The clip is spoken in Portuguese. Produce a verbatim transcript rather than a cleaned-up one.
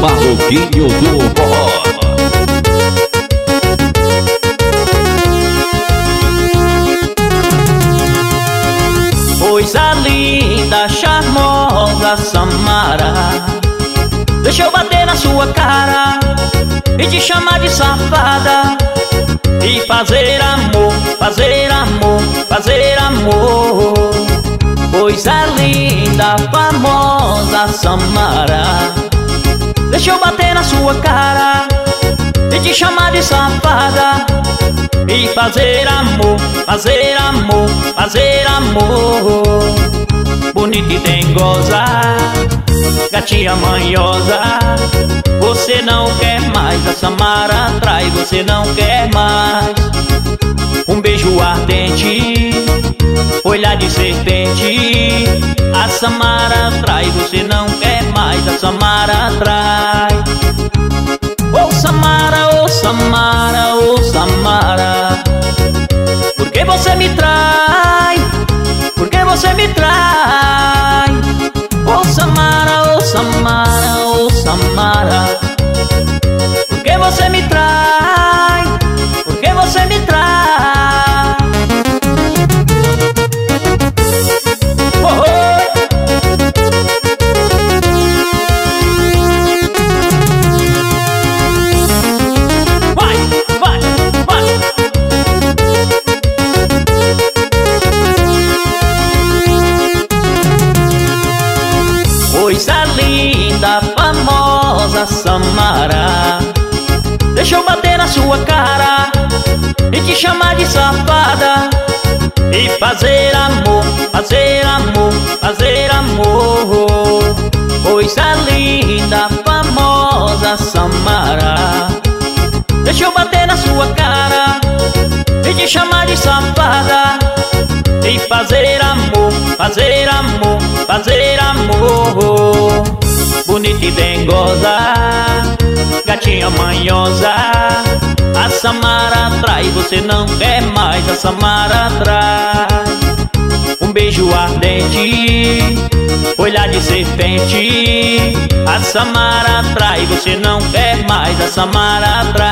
Maluquinho do Forró. Coisa linda, charmosa Samara, deixa eu bater na sua cara e te chamar de safada e fazer amor, fazer amor, fazer amor. Coisa linda, famosa Samara, deixa eu bater na sua cara e te chamar de safada e fazer amor, fazer amor, fazer amor. Bonita e dengosa, gatinha manhosa, você não quer mais, a Samara trai, você não quer mais. Um beijo ardente, olhar de serpente, a Samara trai, você não quer mais, a Samara trai. Oh Samara, oh Samara, oh Samara, por que você me trai? Por que você me trai? Oh Samara, oh Samara, oh Samara, por que você me trai? Por que você me trai? Oh, oh. Coisa linda, famosa Samara, deixa eu bater na sua cara e te chamar de safada e fazer amor, fazer amor, fazer amor. Coisa linda, famosa Samara, deixa eu bater na sua cara e te chamar de safada e fazer amor, fazer amor, fazer amor. Bonita e dengosa, gatinha manhosa, a Samara trai, você não quer mais, a Samara trai. Um beijo ardente, olhar de serpente, a Samara trai, você não quer mais, a Samara trai.